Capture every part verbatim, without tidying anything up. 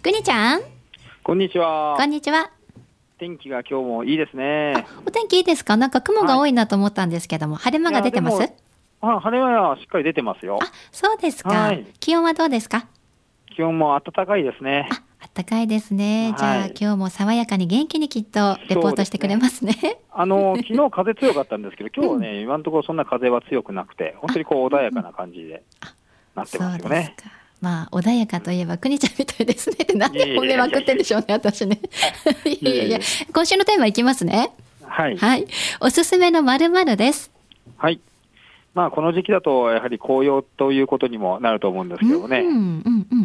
くにちゃん、 こんにちは。 こんにちは。 天気が今日もいいですね。 お天気いいですか？なんか雲が多いなと思ったんですけども、はい、晴れ間が出てます？ あ、晴れ間はしっかり出てますよ。 あ、そうですか、 はい、 気温はどうですか？ 気温も暖かいですね。 あ、暖かいですね。じゃあ、はい、今日も爽やかに元気にきっとレポートしてくれますね。 あの昨日風強かったんですけど、今日はね、うん、今のところそんな風は強くなくて、本当にこう穏やかな感じでなってますよね。 そうですか。まあ穏やかといえばくにちゃんみたいですねって、なんで褒めまくってんでしょうね、私ね。いやいやいや、今週のテーマいきますね。 はい、 はい、おすすめの〇〇です。 はい、まあこの時期だとやはり紅葉ということにもなると思うんですけどね。うんうんうんうん、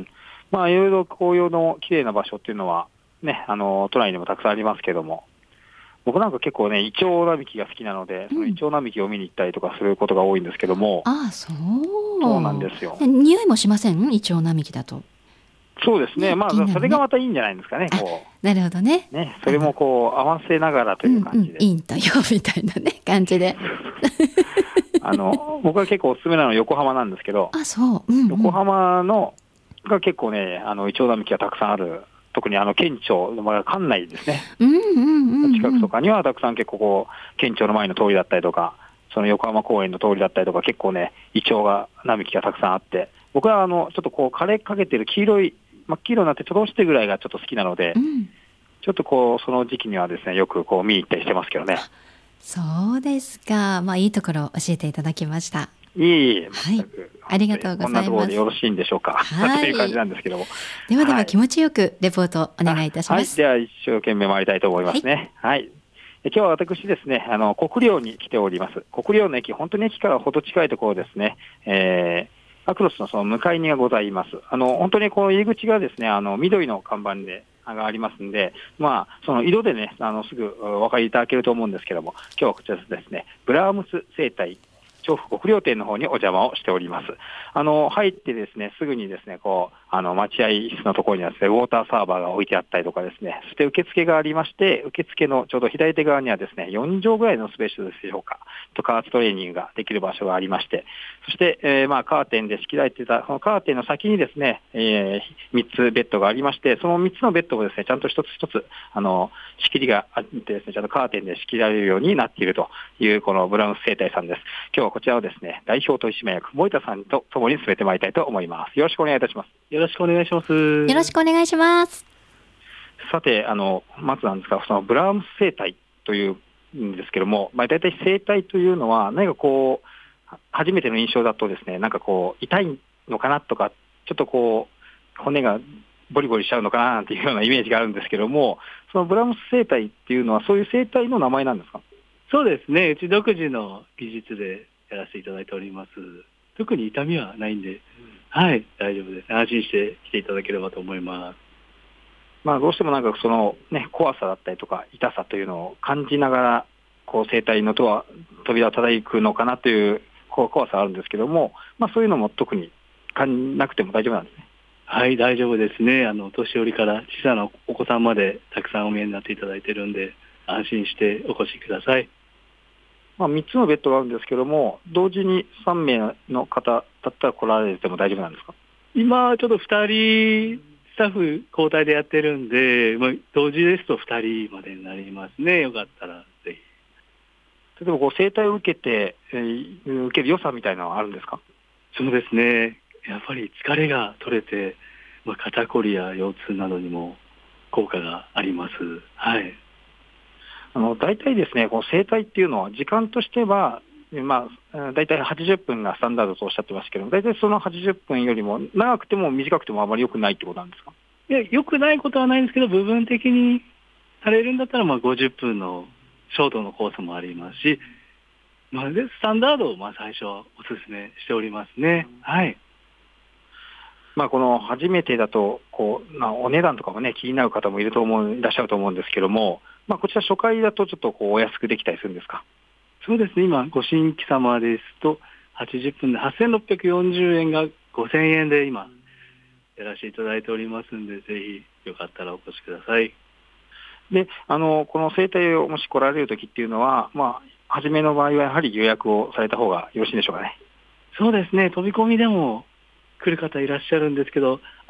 まあいろいろ紅葉の綺麗な場所っていうのはね、あの都内にもたくさんありますけども、僕なんか結構ね、イチョウ並木が好きなので、そのイチョウ並木を見に行ったりとかすることが多いんですけども。 うん、ああ、そうそうなんですよ。 匂いもしません？イチョウ並木だと。 そうですね、ね、まあ、ね、それがまたいいんじゃないですかね。こうなるほどね。 ね、それもこう合わせながらという感じで、うんうん、 いいんとよみたいなね感じであの僕は結構おすすめなのは横浜なんですけど、 あ、そう、うんうん、 横浜のが結構ね、あのイチョウ並木がたくさんある。特にあの県庁の館内ですね、うんうんうんうん、近くとかにはたくさん結構こう県庁の前の通りだったりとか、その横浜公園の通りだったりとか、結構ねイチョウが並木がたくさんあって、僕はあのちょっとこう枯れかけてる黄色い真っ黄色になってちょっと落ちてるぐらいがちょっと好きなので、うん、ちょっとこうその時期にはですねよくこう見に行ったりしてますけどね。 そうですか。まあいいところを教えていただきました。 いえいえ、 はい、ありがとうございます。 こんなところでよろしいんでしょうか、はい、という感じなんですけども。 ではでは気持ちよくレポートお願いいたします。 はい、はい、では一生懸命参りたいと思いますね。はい、はい、今日は私ですね、あの国領に来ております。国領の駅、本当に駅からほど近いところですね、えー、アクロスのその向かいにがございます。あの本当にこの入り口がですね、あの緑の看板でがありますんで、まあ、その色でね、あのすぐお分かりいただけると思うんですけども、今日はこちらですね、ブラームス生態調布国領店の方にお邪魔をしております。あの入ってですね、すぐにですね、こうあの待合室のところにはですね、ウォーターサーバーが置いてあったりとかですね、そして受付がありまして、受付のちょうど左手側にはですね、よん畳ぐらいのスペースでしょうか、と加圧トレーニングができる場所がありまして、そして、えー、まあカーテンで仕切られていたそのカーテンの先にですね、えー、みっつベッドがありまして、そのみっつのベッドをですね、ちゃんと一つ一つあの仕切りがあってですね、ちゃんとカーテンで仕切られるようになっているというこのブラウンス生態さんです。今日はこちらをですね、代表取締役森田さんとともに進めてまいりたいと思います。よろしくお願いいたします。 よろしくお願いします。 よろしくお願いします。 さて、あのまずなんですが、そのブラームス生態というんですけども、まあ、大体生態というのは何かこう初めての印象だとですね、なんかこう痛いのかなとか、ちょっとこう骨がボリボリしちゃうのかななんていうようなイメージがあるんですけども、そのブラームス生態っていうのはそういう生態の名前なんですか？ そうですね、うち独自の技術でやらせていただいております。特に痛みはないんで、うん、はい、大丈夫です。安心して来ていただければと思います。 まあ、どうしてもなんかその、ね、怖さだったりとか痛さというのを感じながらこう生態のとは扉を叩くのかなというこう怖さがあるんですけども、まあ、そういうのも特に感じなくても大丈夫なんですね。 はい、大丈夫ですね。あの年寄りから小さなお子さんまでたくさんお見えになっていただいているんで、安心してお越しください。 まあ、みっつのベッドがあるんですけども、同時にさんめいの方だったら来られても大丈夫なんですか？ 今ちょっとふたりスタッフ交代でやってるんで、まあ、同時ですとふたりまでになりますね。よかったらぜひ。 例えばこう生態を受けて、えー、受ける良さみたいなのはあるんですか？ そうですね、やっぱり疲れが取れて、まあ、肩こりや腰痛などにも効果があります。はい。 あの大体ですね、この生態っていうのは時間としては、まあ、大体はちじゅっぷんがスタンダードとおっしゃってますけど、大体そのはちじゅっぷんよりも長くても短くてもあまり良くないってことなんですか？ いや、良くないことはないんですけど、部分的にされるんだったらまあごじゅっぷんのショートのコースもありますし、まあ、でスタンダードをまあ最初はお勧めしておりますね。はい。 まあ、この初めてだとこう、まあ、お値段とかもね気になる方もいると思ういらっしゃると思うんですけども、まあ、こちら初回だとちょっとこうお安くできたりするんですか？ そうですね、今ご新規様ですとはちじゅっぷんではっせんろっぴゃくよんじゅうえんがごせんえんで今やらせていただいておりますんで、ぜひよかったらお越しください。 で、あのこの生態をもし来られるときっていうのは、まあ、初めの場合はやはり予約をされた方がよろしいでしょうかね？ そうですね、飛び込みでも来る方いらっしゃるんですけど、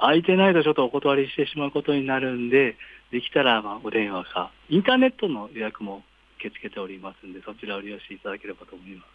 空いてないとちょっとお断りしてしまうことになるんで、できたらまあお電話か、インターネットの予約も受け付けておりますんで、そちらを利用していただければと思います。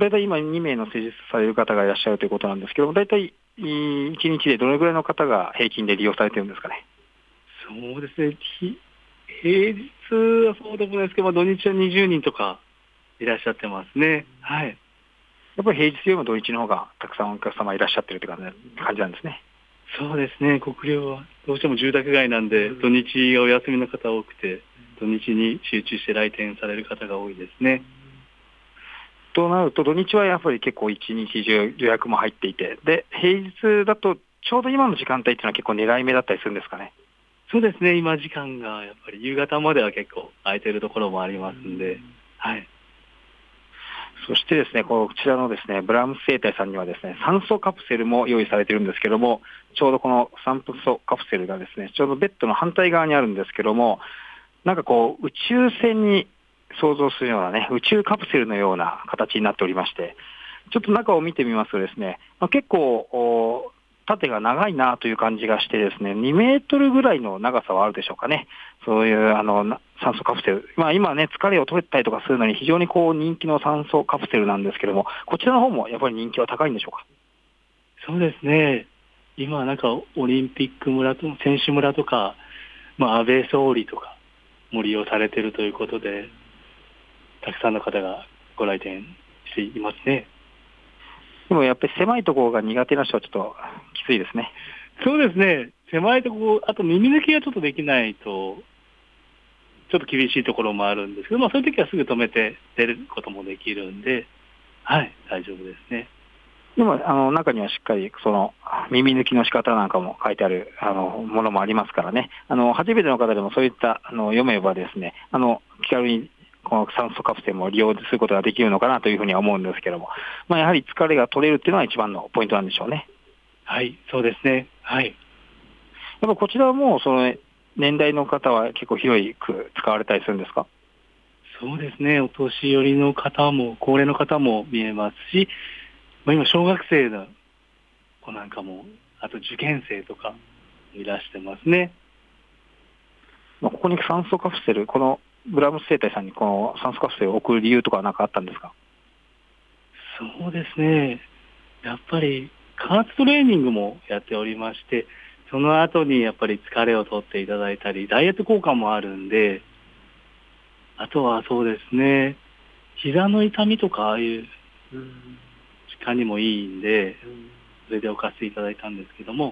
大体今に名の施術される方がいらっしゃるということなんですけども、大体いちにちでどれぐらいの方が平均で利用されてるんですかね。 そうですね、平日はそうでもないですけど、土日はにじゅうにんとかいらっしゃってますね。はい。 やっぱり平日よりも土日の方がたくさんお客様いらっしゃってるという感じなんですね。 そうですね、国領はどうしても住宅街なんで、土日がお休みの方多くて、土日に集中して来店される方が多いですね。 となると、土日はやっぱり結構一日中予約も入っていて、で、平日だとちょうど今の時間帯っていうのは結構狙い目だったりするんですかね。 そうですね、今時間がやっぱり夕方までは結構空いてるところもありますんで、はい。 そしてですね、こちらのですね、ブラームス生態さんにはですね、酸素カプセルも用意されているんですけども、ちょうどこの酸素カプセルがですね、ちょうどベッドの反対側にあるんですけども、なんかこう、宇宙船に想像するようなね、宇宙カプセルのような形になっておりまして、ちょっと中を見てみますとですね、まあ、結構、縦が長いなという感じがしてですね、にメートルぐらいの長さはあるでしょうかね。そういうあの酸素カプセル。まあ今ね、疲れを取れたりとかするのに非常にこう人気の酸素カプセルなんですけども、こちらの方もやっぱり人気は高いんでしょうか。 そうですね。今なんかオリンピック村と、選手村とか、まあ安倍総理とかも利用されているということで、たくさんの方がご来店していますね。 でもやっぱり狭いところが苦手な人はちょっときついですね。 そうですね。狭いところ、あと耳抜きがちょっとできないと、ちょっと厳しいところもあるんですけど、まあそういう時はすぐ止めて出ることもできるんで、はい、大丈夫ですね。 でもあの中にはしっかりその耳抜きの仕方なんかも書いてあるあのものもありますからね。あの初めての方でもそういったあの読めばですね、あの気軽にこの酸素カプセルも利用することができるのかなというふうには思うんですけども、まあ、やはり疲れが取れるっていうのは一番のポイントなんでしょうね。 はい、そうですね。はい。やっぱこちらはもうその年代の方は結構広く使われたりするんですか？ そうですね。お年寄りの方も高齢の方も見えますし、まあ、今小学生の子なんかも、あと受験生とかいらしてますね。 ここに酸素カプセル、このブラームス生態さんにこの酸素カプセルを送る理由とかは何かあったんですか？ そうですね。やっぱり加圧トレーニングもやっておりまして、その後にやっぱり疲れを取っていただいたり、ダイエット効果もあるんで、あとはそうですね、膝の痛みとかああいう時間にもいいんで、それで置かせていただいたんですけども、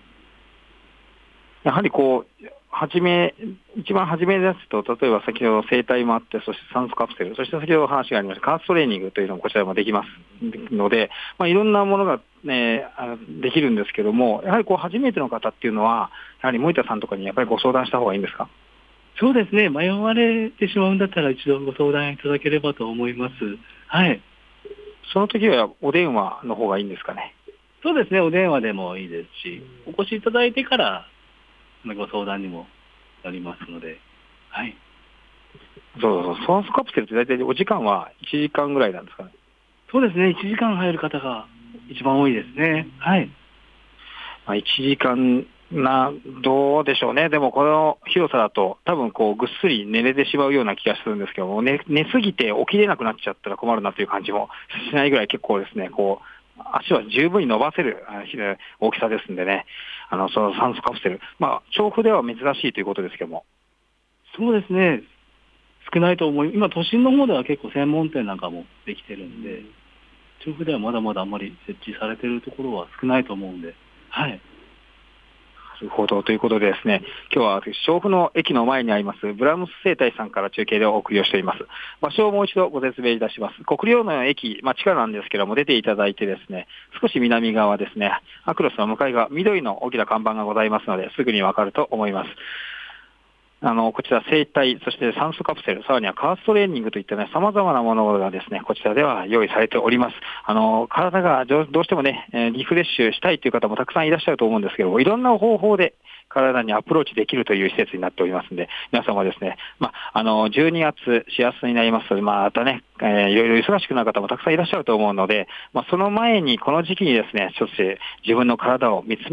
やはりこう、はじめ、一番初めですと、例えば先ほど整体もあって、そして酸素カプセル、そして先ほど話がありました加圧トレーニングというのもこちらもできますので、まあ、いろんなものが、ね、できるんですけども、やはりこう初めての方っていうのは、やはり森田さんとかにやっぱりご相談した方がいいんですか？ そうですね、迷われてしまうんだったら一度ご相談いただければと思います。はい。 その時はお電話の方がいいんですかね？ そうですね、お電話でもいいですし、お越しいただいてからご相談にもなりますので、はい。 そうそうそう、酸素カプセルって大体お時間はいちじかんぐらいなんですかね？ そうですね、いちじかん入る方が一番多いですね。はい。 まあ、いちじかんな、どうでしょうね。でもこの広さだと多分こうぐっすり寝れてしまうような気がするんですけども、寝、寝すぎて起きれなくなっちゃったら困るなという感じもしないぐらい結構ですね、こう、足は十分に伸ばせる大きさですんでね、あの、その酸素カプセル、まあ、調布では珍しいということですけども。 そうですね。少ないと思い、今都心の方では結構専門店なんかもできてるんで、調布ではまだまだあんまり設置されているところは少ないと思うんで、はい。 なるほど。ということでですね、今日は私、調布の駅の前にあります、ブラームス生態さんから中継でお送りをしています。場所をもう一度ご説明いたします。国領の駅、まあ、地下なんですけども、出ていただいてですね、少し南側ですね、アクロスの向かい側、緑の大きな看板がございますので、すぐにわかると思います。あの、こちら生体、そして酸素カプセル、さらには加圧トレーニングといったね、様々なものがですね、こちらでは用意されております。あの、体がどうしてもね、リフレッシュしたいという方もたくさんいらっしゃると思うんですけども、いろんな方法で体にアプローチできるという施設になっておりますので、皆様ですね、まあ、あの、じゅうにがつ、しがつになりますと、まあ、またね、えー、いろいろ忙しくなる方もたくさんいらっしゃると思うので、まあ、その前に、この時期にですね、ちょっと自分の体を見つめて、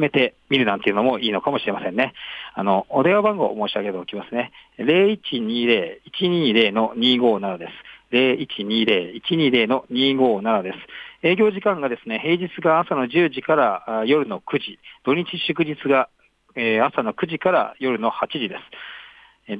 見るなんていうのもいいのかもしれませんね。あの、お電話番号を申し上げておきますね。ゼロいちにゼロ いちにゼロのにごななです。ゼロいちにゼロ いちにゼロのにごななです。営業時間がですね、平日が朝のじゅうじから夜のくじ、土日祝日が、えー、朝のくじから夜のはちじです。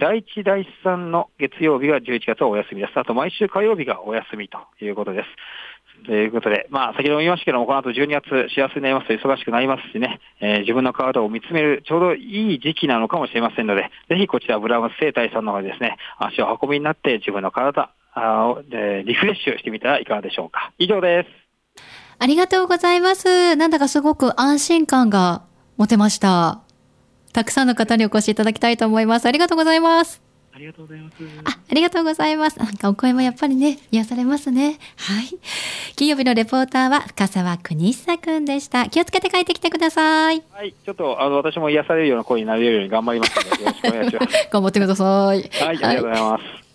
だいいち、だいさんの月曜日がじゅういちがつはお休みです。あと毎週火曜日がお休みということです。ということで、まあ、先ほども言いましたけども、この後じゅうにがつ、しがつになりますと忙しくなりますしね、えー、自分の体を見つめるちょうどいい時期なのかもしれませんので、ぜひこちらブラウン生態さんの方でですね、足を運びになって自分の体を、えー、リフレッシュしてみたらいかがでしょうか。以上です。 ありがとうございます。なんだかすごく安心感が持てました。たくさんの方にお越しいただきたいと思います。ありがとうございます。 ありがとうございます。 あ、ありがとうございます。なんかお声もやっぱりね、癒されますね。はい。金曜日のレポーターは深澤邦久くんでした。気をつけて帰ってきてください。 はい。ちょっと、あの、私も癒されるような声になれるように頑張りますので、よろしくお願いします。 頑張ってください。 はい。ありがとうございます。はい。